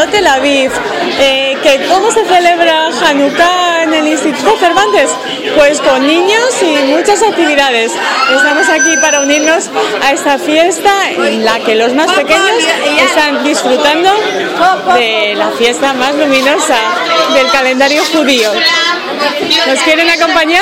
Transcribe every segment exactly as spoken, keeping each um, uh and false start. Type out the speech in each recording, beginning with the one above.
Tel Aviv. Eh, que ¿Cómo se celebra Hanukkah en el Instituto Cervantes? Pues con niños y muchas actividades. Estamos aquí para unirnos a esta fiesta en la que los más pequeños están disfrutando de la fiesta más luminosa del calendario judío. ¿Nos quieren acompañar?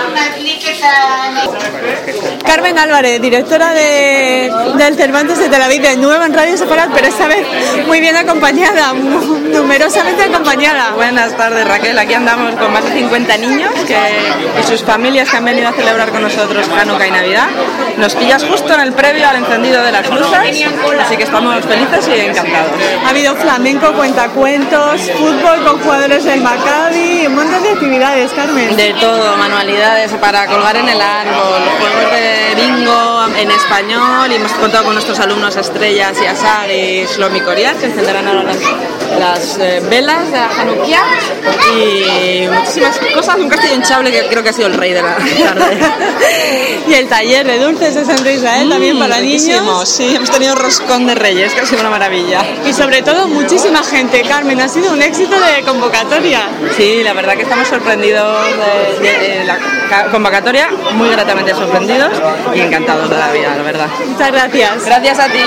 Carmen Álvarez, directora de, del Cervantes de Tel Aviv, de nuevo en Radio Separat, pero esta vez muy bien acompañada, numerosamente acompañada. Buenas tardes, Raquel. Aquí andamos con más de cincuenta niños que, y sus familias que han venido a celebrar con nosotros Hanukkah y Navidad. Nos pillas justo en el previo al encendido de las luces, así que estamos felices y encantados. Ha habido flamenco, cuentacuentos, fútbol con jugadores del Maccabi, un montón de actividades, Carmen. De todo, manualidades para colgar en el árbol, juegos de bingo en español, y hemos contado con nuestros alumnos Estrellas y Asar y Shlomi Coriat, que encenderán ahora las, las eh, velas de Hanukkah, y muchísimas cosas, un castillo hinchable que creo que ha sido el rey de la tarde. Y el taller de dulces de Santa Israel, mm, también para niños. Sí, hemos tenido roscón de reyes, que ha sido una maravilla. Y sobre todo muchísima gente, Carmen, ha sido un éxito de convocatoria. Sí, la verdad que estamos sorprendidos de, de, de la convocatoria, muy gratamente sorprendidos y encantados de la vida, la verdad. Muchas gracias. Gracias a ti.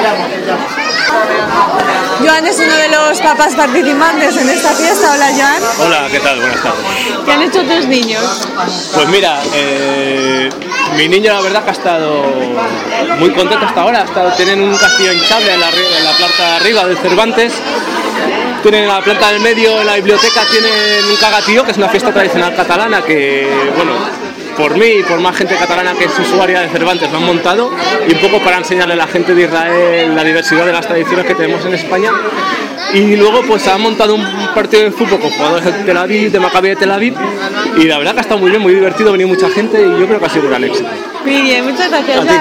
Joan es uno de los papás participantes en esta fiesta. Hola, Joan. Hola, ¿qué tal? Buenas tardes. ¿Qué han hecho tus niños? Pues mira, eh, mi niño la verdad que ha estado muy contento hasta ahora. Ha estado, tienen un castillo hinchable en la, en la planta de arriba del Cervantes. Tienen en la planta del medio, en la biblioteca, tienen un cagatío, que es una fiesta tradicional catalana que, bueno, por mí y por más gente catalana que es usuaria de Cervantes lo han montado, y un poco para enseñarle a la gente de Israel la diversidad de las tradiciones que tenemos en España. Y luego pues han montado un partido de fútbol con jugadores de Tel Aviv, de Maccabi de Tel Aviv, y la verdad que ha estado muy bien, muy divertido, ha venido mucha gente y yo creo que ha sido un gran éxito. Muy bien, muchas gracias, Joan.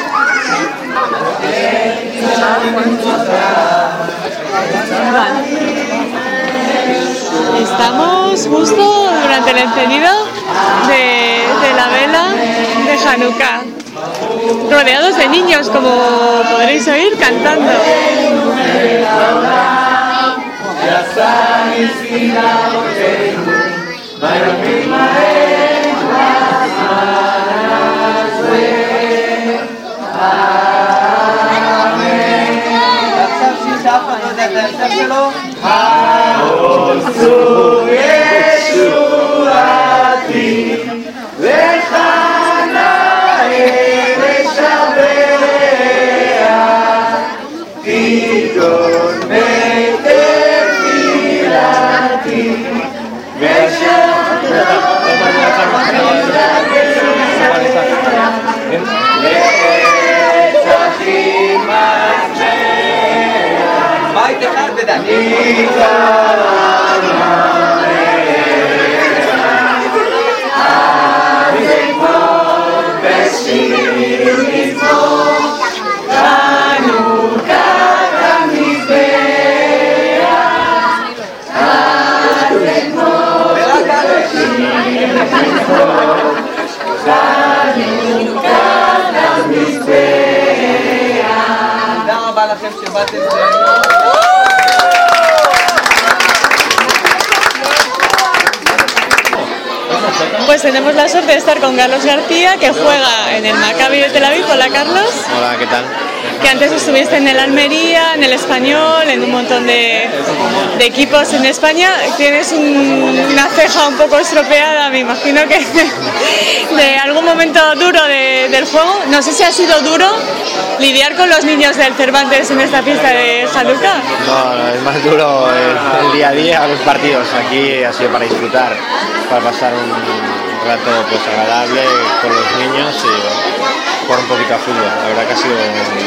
Estamos justo durante el encendido de, de la vela de Hanukkah, rodeados de niños, como podréis oír, cantando. Pues tenemos la suerte de estar con Carlos García, que juega en el Maccabi de Tel Aviv. Hola, Carlos. Hola, ¿qué tal? Que antes estuviste en el Almería, en el Español, en un montón de, de equipos en España. Tienes un, una ceja un poco estropeada, me imagino que de algún momento duro de, del juego. No sé si ha sido duro lidiar con los niños del Cervantes en esta fiesta de Hanukkah. No, no, es más duro el, el día a día, los partidos. Aquí ha sido para disfrutar, para pasar un rato pues agradable con los niños y bueno, jugar un poquito a fútbol. La verdad que ha sido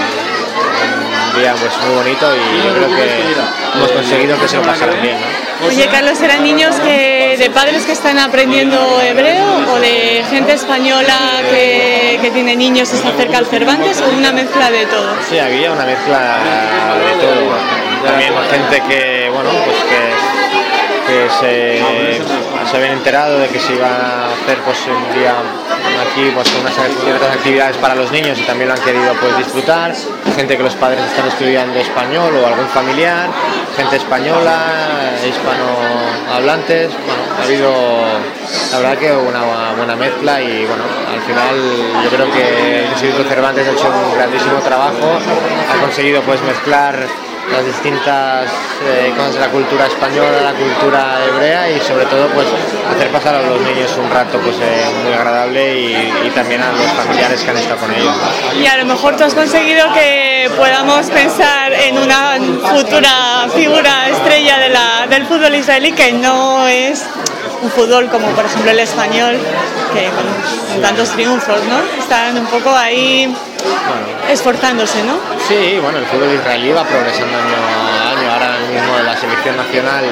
un, un día pues muy bonito y yo creo que hemos conseguido que se lo pasaran bien, ¿no? Oye, Carlos, ¿eran niños que de padres que están aprendiendo hebreo o de gente española que, que tiene niños y se acerca al Cervantes, o una mezcla de todo? Sí, había una mezcla de todo. También gente que, bueno, pues que que se, se habían enterado de que se iba a hacer pues un día aquí pues unas ciertas actividades para los niños y también lo han querido pues disfrutar, gente que los padres están estudiando español o algún familiar, gente española, hispanohablantes, bueno, ha habido la verdad que una buena mezcla y bueno, al final yo creo que el Instituto Cervantes ha hecho un grandísimo trabajo, ha conseguido pues mezclar las distintas eh, cosas de la cultura española, la cultura hebrea y sobre todo pues hacer pasar a los niños un rato pues eh, muy agradable y, y también a los familiares que han estado con ellos, ¿no? Y a lo mejor tú has conseguido que podamos pensar en una futura figura estrella de la, del fútbol israelí que no es un fútbol como por ejemplo el español, que con, con tantos triunfos, ¿no? Están un poco ahí bueno, esforzándose, ¿no? Sí, bueno, el fútbol israelí va progresando año a año. Ahora mismo la selección nacional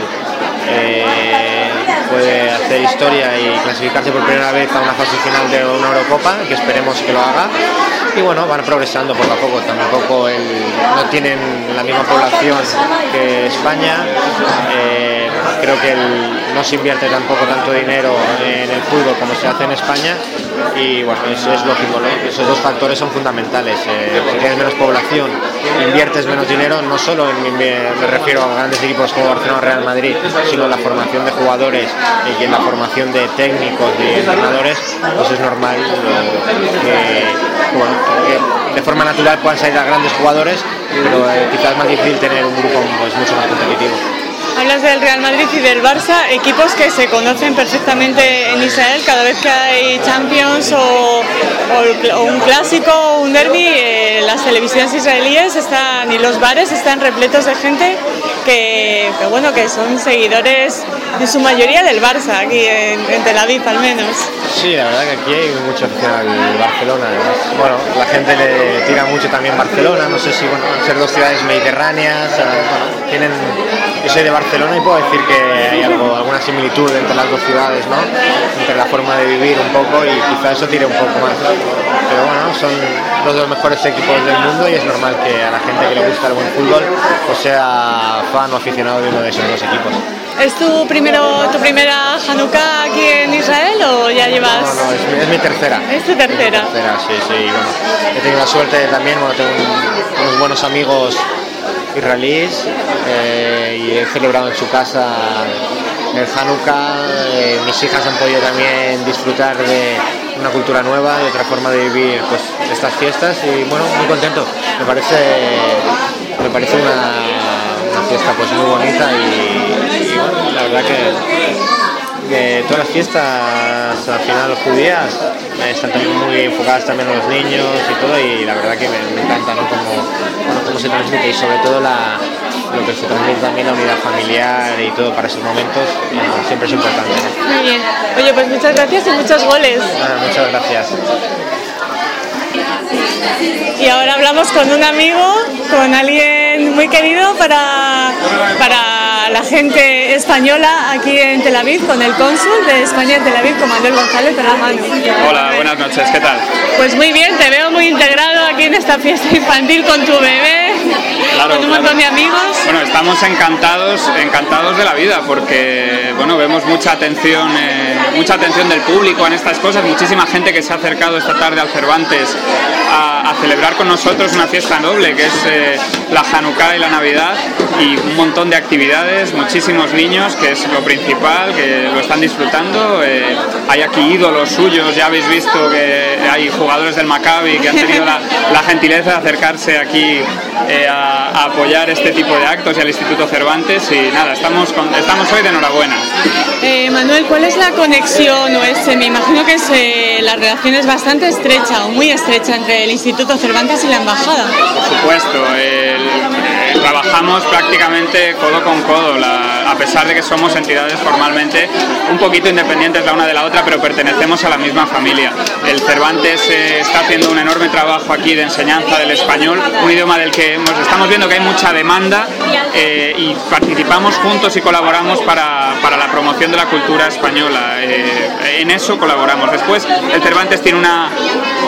eh, puede hacer historia y clasificarse por primera vez a una fase final de una Eurocopa, que esperemos que lo haga. Y bueno, van progresando poco a poco, tampoco el, no tienen la misma población que España, eh, creo que el, no se invierte tampoco tanto dinero en el fútbol como se hace en España y bueno, eso es lógico, ¿no? Esos dos factores son fundamentales, eh, si tienes menos población, inviertes menos dinero, no solo en, me, me refiero a grandes equipos como Barcelona o Real Madrid, sino en la formación de jugadores y en la formación de técnicos y entrenadores, pues es normal eh, que, bueno, que de forma natural puedan salir a grandes jugadores, pero eh, quizás es más difícil tener un grupo pues, mucho más competitivo. Hablas del Real Madrid y del Barça, equipos que se conocen perfectamente en Israel. Cada vez que hay Champions o, o, o un clásico o un derbi, eh, las televisiones israelíes están y los bares están repletos de gente que, que, bueno, que son seguidores en su mayoría del Barça, aquí en, en Tel Aviv al menos. Sí, la verdad que aquí hay mucho afición al Barcelona. Además, bueno, la gente le tira mucho también Barcelona, no sé si, bueno, ser dos ciudades mediterráneas, bueno, tienen... Yo soy de Barcelona y puedo decir que hay algo, alguna similitud entre las dos ciudades, ¿no? Entre la forma de vivir un poco y quizá eso tire un poco más. Pero bueno, son dos de los mejores equipos del mundo y es normal que a la gente que le gusta el buen fútbol pues sea fan o aficionado de uno de esos dos equipos. ¿Es tu, primero, tu primera Hanukkah aquí en Israel o ya llevas...? No, no, es mi, es mi tercera. ¿Es tu tercera? Es mi tercera, sí, sí. Bueno, he tenido la suerte también, bueno, tengo un, unos buenos amigos israelíes eh, y he celebrado en su casa el Hanukkah. Eh, mis hijas han podido también disfrutar de una cultura nueva, de otra forma de vivir pues, estas fiestas y bueno, muy contento. Me parece, me parece una, una fiesta pues muy bonita y, y bueno, la verdad que, que todas las fiestas al final judías están también muy enfocadas también a los niños y todo y la verdad que me, me encanta, ¿no? Como, bueno, cómo se transmite y sobre todo la, lo que se transmite también la unidad familiar y todo para esos momentos eh, siempre es importante, ¿no? Muy bien. Oye, pues muchas gracias y muchos goles. Ah, muchas gracias. Y ahora hablamos con un amigo, con alguien muy querido para, para la gente española aquí en Tel Aviv, con el cónsul de España en Tel Aviv, con Manuel González de la mano. Hola, buenas noches, ¿qué tal? Pues muy bien, te veo muy integrado aquí en esta fiesta infantil con tu bebé, claro, con un claro. montón de amigos. Bueno, estamos encantados, encantados de la vida porque bueno, vemos mucha atención, eh, mucha atención del público en estas cosas, muchísima gente que se ha acercado esta tarde al Cervantes a, a celebrar con nosotros una fiesta noble que es eh, la Hanukkah y la Navidad y un montón de actividades, muchísimos niños que es lo principal, que lo están disfrutando, eh, hay aquí ídolos suyos, ya habéis visto que hay jugadores del Maccabi que han tenido la, la gentileza de acercarse aquí eh, a, a apoyar este tipo de actos y al Instituto Cervantes y nada, estamos, con, estamos hoy de enhorabuena. Eh, Manuel, ¿cuál es la conexión o es, me imagino que es, eh, la relación es bastante estrecha o muy estrecha entre el Instituto Cervantes y la Embajada? Por supuesto, el, el, trabajamos prácticamente codo con codo, la, a pesar de que somos entidades formalmente un poquito independientes la una de la otra, pero pertenecemos a la misma familia. El Cervantes eh, está haciendo un enorme trabajo aquí de enseñanza del español, un idioma del que hemos, estamos viendo que hay mucha demanda eh, y participamos juntos y colaboramos para, para la promoción de la cultura española. Eh, en eso colaboramos. Después, el Cervantes tiene una,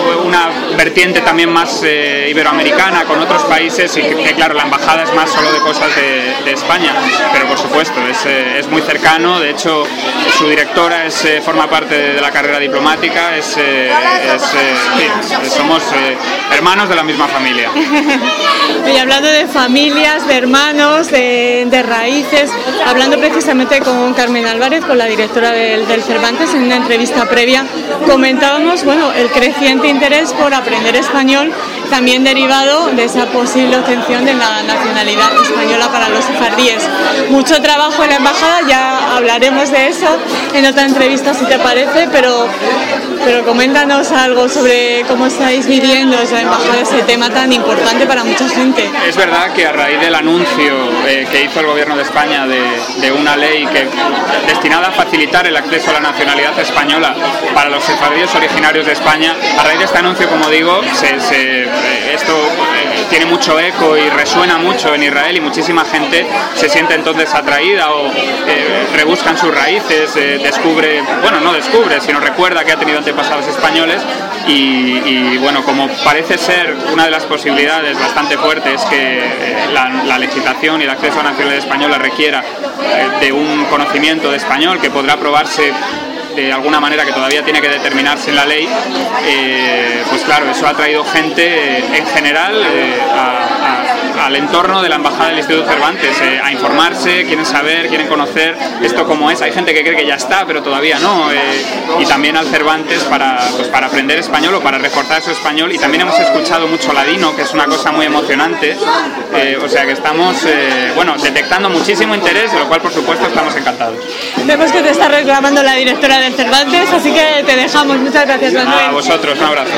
una vertiente también más eh, iberoamericana con otros países y que, que claro, la embajada es más solo de cosas de, de España, pero por supuesto es, eh, es muy cercano. De hecho, su directora es, eh, forma parte de, de la carrera diplomática, es, eh, es, eh, sí, somos eh, hermanos de la misma familia. Y hablando de familias, de hermanos, de, de raíces, hablando precisamente con Carmen Álvarez, con la directora del, del Cervantes, en una entrevista previa, comentábamos bueno, el creciente interés por aprender español, también derivado de esa posible obtención de la nacionalidad española para los sefardíes. Mucho trabajo en la embajada, ya hablaremos de eso en otra entrevista si te parece, pero, pero coméntanos algo sobre cómo estáis viviendo en la embajada ese tema tan importante para mucha gente. Es verdad que a raíz del anuncio eh, que hizo el gobierno de España de, de una ley que, destinada a facilitar el acceso a la nacionalidad española para los sefardíes originarios de España, a raíz de este anuncio, como digo, se, se, eh, esto eh, tiene mucho eco y resuena mucho en Israel y muchísima gente se siente entonces atraída o eh, rebuscan sus raíces, eh, descubre, bueno, no descubre, sino recuerda que ha tenido antepasados españoles y, y bueno, como parece ser una de las posibilidades bastante fuertes que eh, la, la legislación y el acceso a la nacionalidad española requiera eh, de un conocimiento de español que podrá probarse de alguna manera que todavía tiene que determinarse en la ley, eh, pues claro, eso ha traído gente eh, en general eh, a, a, al entorno de la embajada del Instituto Cervantes, eh, a informarse, quieren saber, quieren conocer esto cómo es. Hay gente que cree que ya está, pero todavía no, eh, y también al Cervantes para, pues, para aprender español o para reforzar su español. Y también hemos escuchado mucho ladino, que es una cosa muy emocionante, eh, o sea que estamos eh, bueno, detectando muchísimo interés, de lo cual por supuesto estamos encantados. Vemos que te está reclamando la directora del Cervantes, así que te dejamos. Muchas gracias, Manuel. A vosotros, un abrazo.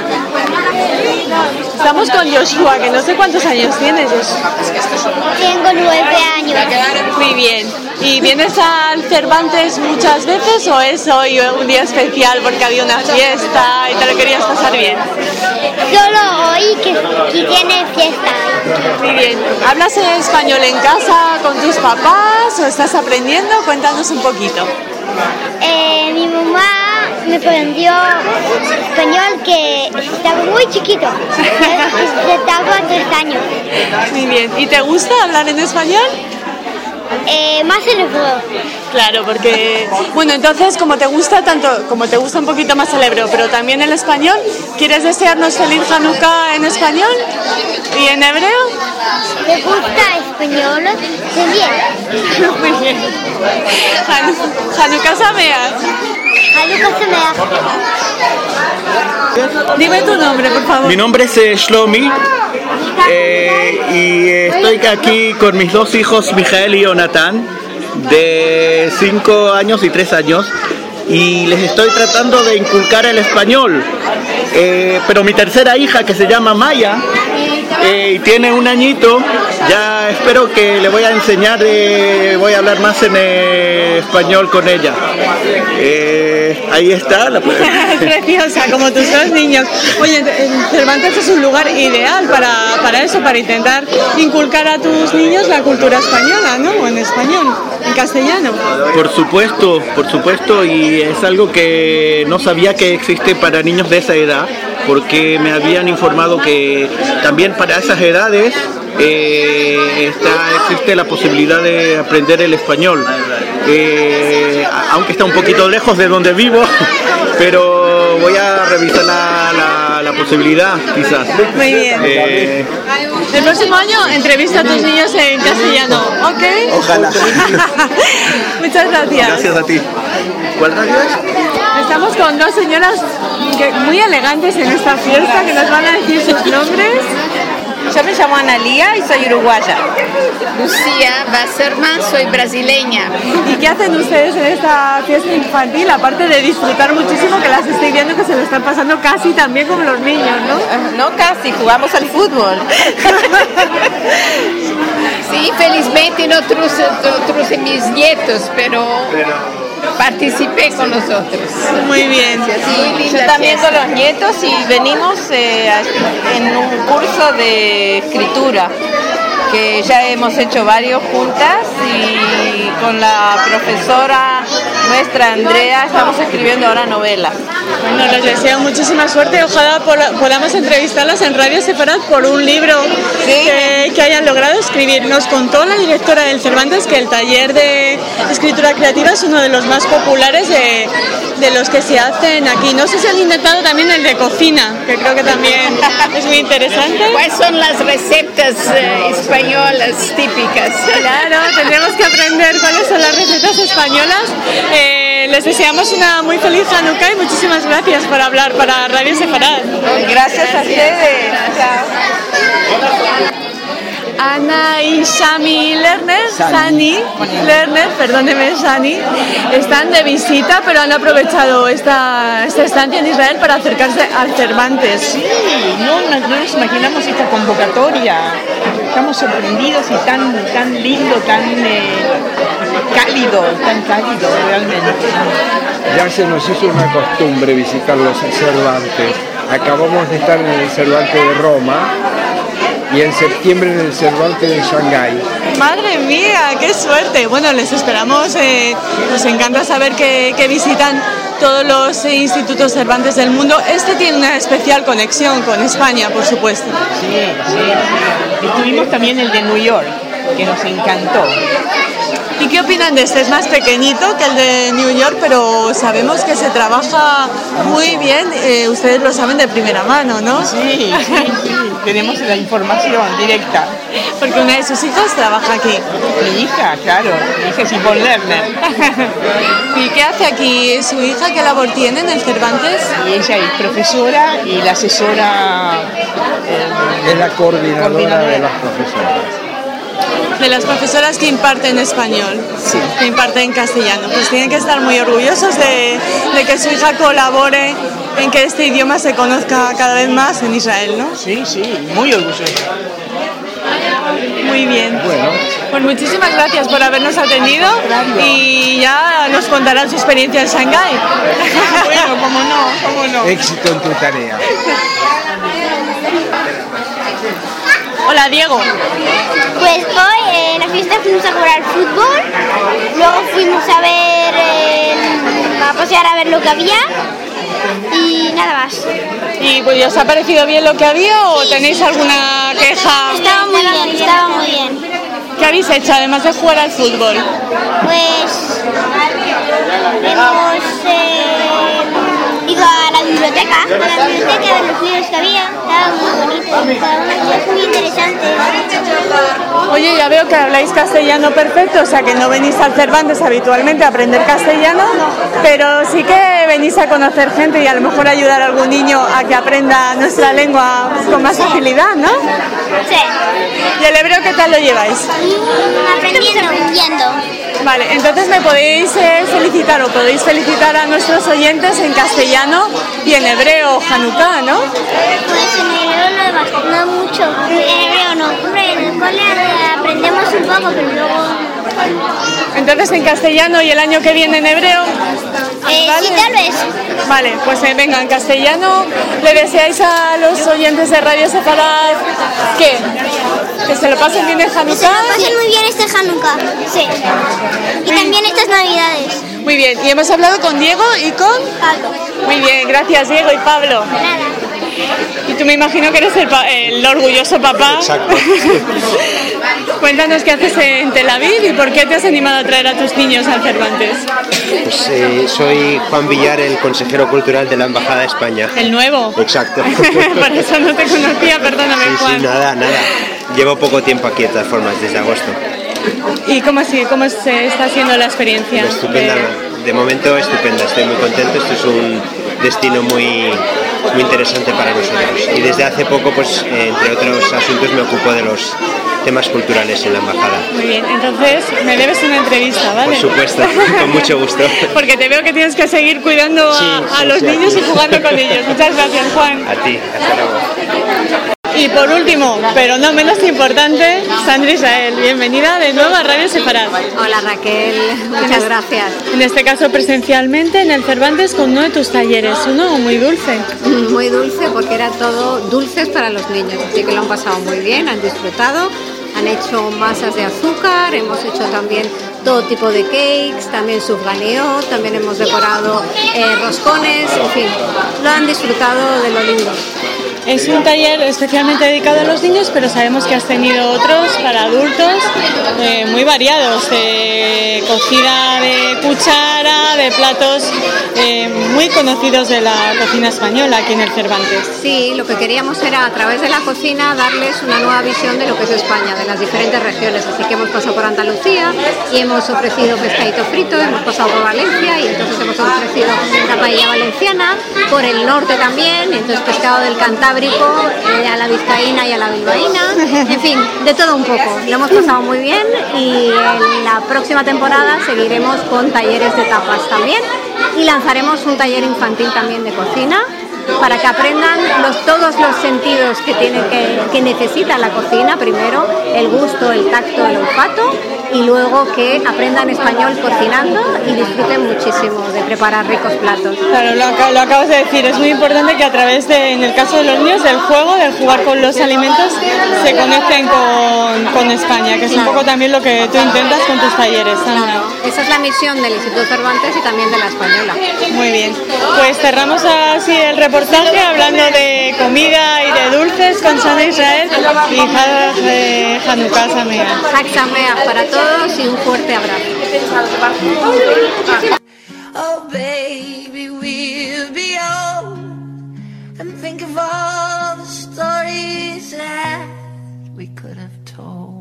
Estamos con Joshua, que no sé cuántos años tienes, Joshua. Tengo nueve años. Muy bien. ¿Y vienes al Cervantes muchas veces o es hoy un día especial porque había una fiesta y te lo querías pasar bien? Solo hoy que, que tiene fiesta. Muy bien. ¿Hablas español en casa con tus papás o estás aprendiendo? Cuéntanos un poquito. Eh, mi mamá me aprendió español que estaba muy chiquito, estaba tres años. Muy bien. ¿Y te gusta hablar en español? Eh, más el hebreo. Claro, porque bueno, entonces como te gusta tanto, como te gusta un poquito más el hebreo, pero también el español, ¿quieres desearnos feliz Hanukkah en español y en hebreo? ¿Te gusta español? También. Muy bien. Hanukkah Sameach. Hanukkah Sameach. Dime tu nombre, por favor. Mi nombre es eh, Shlomi eh, y estoy aquí con mis dos hijos, Mijael y Jonathan, de cinco años y tres años, y les estoy tratando de inculcar el español. Eh, pero mi tercera hija, que se llama Maya, eh, y tiene un añito, ya espero que le voy a enseñar, eh, voy a hablar más en eh, español con ella. Eh, ahí está. La Preciosa, como tus dos niños. Oye, Cervantes es un lugar ideal para, para eso, para intentar inculcar a tus niños la cultura española, ¿no? O en español, en castellano. Por supuesto, por supuesto, y es algo que no sabía que existe para niños de esa edad, porque me habían informado que también para esas edades eh, está, existe la posibilidad de aprender el español, eh, aunque está un poquito lejos de donde vivo, pero voy a revisar la, la, la posibilidad quizás. Muy bien. Eh, El próximo año entrevista a tus niños en castellano, ¿ok? Ojalá. Muchas gracias. Gracias a ti. ¿Cuál radio es? Estamos con dos señoras que, muy elegantes en esta fiesta, que nos van a decir sus nombres. Yo me llamo Analía y soy uruguaya. Lucía Basserman, soy brasileña. ¿Y qué hacen ustedes en esta fiesta infantil? Aparte de disfrutar muchísimo, que las estoy viendo que se lo están pasando casi tan bien como los niños, ¿no? Uh, no casi, jugamos al fútbol. Sí, felizmente no truce, truce mis nietos, pero... participé con nosotros. Muy bien. Sí, yo también con los nietos y venimos eh, en un curso de escritura. que ya hemos hecho varios juntas y con la profesora nuestra Andrea estamos escribiendo ahora novelas. Bueno, les deseo muchísima suerte. Ojalá podamos entrevistarlas en Radio Sefarad por un libro ¿Sí? que, que hayan logrado escribir. Nos contó la directora del Cervantes que el taller de escritura creativa es uno de los más populares de, de los que se hacen aquí. No sé si han intentado también el de cocina, que creo que también es muy interesante. ¿Cuáles son las recetas eh, españolas típicas? Claro, tendremos que aprender cuáles son las recetas españolas. Eh, les deseamos una muy feliz Hanukkah y muchísimas gracias por hablar para Radio Sefarad. Gracias a ustedes. Chao. Ana y Shami Lerner, Sani Lerner, perdóneme Sani, están de visita, pero han aprovechado esta, esta estancia en Israel para acercarse al Cervantes. Sí, no, no nos imaginamos esta convocatoria. Estamos sorprendidos y tan, tan lindo, tan eh, cálido, tan cálido realmente. Ya se nos hizo una costumbre visitar los Cervantes. Acabamos de estar en el Cervantes de Roma y en septiembre en el Cervantes de Shanghái. ¡Madre mía! ¡Qué suerte! Bueno, les esperamos. Eh, nos encanta saber que, que visitan todos los eh, institutos Cervantes del mundo. Este tiene una especial conexión con España, por supuesto. Sí, sí. Estuvimos también el de New York, que nos encantó. ¿Y qué opinan de este? Es más pequeñito que el de New York, pero sabemos que se trabaja muy bien. Eh, ustedes lo saben de primera mano, ¿no? Sí, sí, sí. Tenemos la información directa. Porque una de sus hijas trabaja aquí. Mi hija, claro. Mi hija es Yvonne Lerner. ¿Y qué hace aquí su hija? ¿Qué labor tiene en el Cervantes? Y ella es profesora y la asesora... Eh, es la coordinadora, coordinadora de las profesoras. De las profesoras que imparten español, sí. que imparten castellano. Pues tienen que estar muy orgullosos de, de que su hija colabore en que este idioma se conozca cada vez más en Israel, ¿no? Sí, sí, muy orgullosa. Muy bien. Bueno. Pues muchísimas gracias por habernos atendido y ya nos contarán su experiencia en Shanghái. Bueno, cómo no, cómo no. Éxito en tu tarea. Hola, Diego. Pues hoy eh, en la fiesta fuimos a jugar al fútbol, luego fuimos a ver, eh, a pasear a ver lo que había y nada más. ¿Y pues os ha parecido bien lo que había o tenéis alguna queja? Estaba muy bien, estaba muy bien. ¿Qué habéis hecho además de jugar al fútbol? Pues hemos eh, ido a la biblioteca, a la biblioteca de los libros que había, estaba muy bonito, cada uno de ellos muy interesantes. Oye, ya veo que habláis castellano perfecto, o sea que no venís al Cervantes habitualmente a aprender castellano, pero sí que venís a conocer gente y a lo mejor ayudar a algún niño a que aprenda nuestra lengua con más facilidad, ¿no? Sí. ¿Y el hebreo qué tal lo lleváis? Aprendiendo, aprendiendo. Vale, entonces me podéis eh, felicitar o podéis felicitar a nuestros oyentes en castellano y en hebreo, Hanukkah, ¿no? Pues en hebreo no, no mucho, en hebreo no. Hombre, en el cole aprendemos un poco, pero luego... Entonces en castellano y el año que viene en hebreo. Eh, ¿vale? Sí, tal vez. Vale, pues eh, venga, en castellano, ¿le deseáis a los oyentes de Radio Sefarad qué? ¿Que se lo pasen bien en Hanukkah? Que se lo pasen muy bien este Hanukkah, sí. Y también estas Navidades. Muy bien, y hemos hablado con Diego y con... Pablo. Muy bien, gracias Diego y Pablo. Nada. Y tú me imagino que eres el, pa el orgulloso papá. Exacto. Cuéntanos qué haces en Tel Aviv y por qué te has animado a traer a tus niños al Cervantes. Pues eh, soy Juan Villar, el consejero cultural de la Embajada de España. ¿El nuevo? Exacto. Por eso no te conocía, perdóname, sí, Juan. Sí, nada, nada. Llevo poco tiempo aquí de todas formas, desde agosto. ¿Y cómo, así, cómo se está haciendo la experiencia? Estupenda, de... de momento estupenda, estoy muy contento, esto es un destino muy, muy interesante para nosotros. Y desde hace poco, pues eh, entre otros asuntos, me ocupo de los temas culturales en la embajada. Muy bien, entonces me debes una entrevista, ¿vale? Por supuesto, con mucho gusto. Porque te veo que tienes que seguir cuidando a, sí, a sí, los sí, niños aquí. y jugando con ellos. Muchas gracias, Juan. A ti, hasta luego. Y por último, pero no menos importante, Sandra Israel, bienvenida de nuevo a Radio Sefarad. Hola Raquel, muchas gracias. En este caso presencialmente en el Cervantes con uno de tus talleres, uno muy dulce. Muy dulce porque era todo dulces para los niños, así que lo han pasado muy bien, han disfrutado, Han hecho masas de azúcar, hemos hecho también todo tipo de cakes, también sufganeo, también hemos decorado eh, roscones, en fin, lo han disfrutado de lo lindo. Es un taller especialmente dedicado a los niños, pero sabemos que has tenido otros para adultos eh, muy variados, de cocina de cuchara, de platos eh, muy conocidos de la cocina española aquí en el Cervantes. Sí, lo que queríamos era a través de la cocina darles una nueva visión de lo que es España, de las diferentes regiones, así que hemos pasado por Andalucía y hemos ofrecido pescadito frito, hemos pasado por Valencia y entonces hemos ofrecido la paella valenciana, por el norte también, entonces pescado del Cantábrico, Eh, a la vizcaína y a la bilbaína, en fin, de todo un poco. Lo hemos pasado muy bien y en la próxima temporada seguiremos con talleres de tapas también y lanzaremos un taller infantil también de cocina para que aprendan los, todos los sentidos que, tiene que, que necesita la cocina, primero el gusto, el tacto, el olfato y luego que aprendan español cocinando y disfruten muchísimo de preparar ricos platos. Claro, lo, lo acabas de decir, es muy importante que a través de, en el caso de los niños, del juego, del jugar con los alimentos, se conecten con, con España, que es claro. un poco también lo que tú intentas con tus talleres, Sandra. Claro, esa es la misión del Instituto Cervantes y también de la Española. Muy bien, pues cerramos así el reportaje hablando de comida y de dulces con Sandra Israel y Hag Hanukkah Sameach. Hag Sameach para todos y un fuerte abrazo. Oh baby, we'll be old and think of all the stories that we could have told.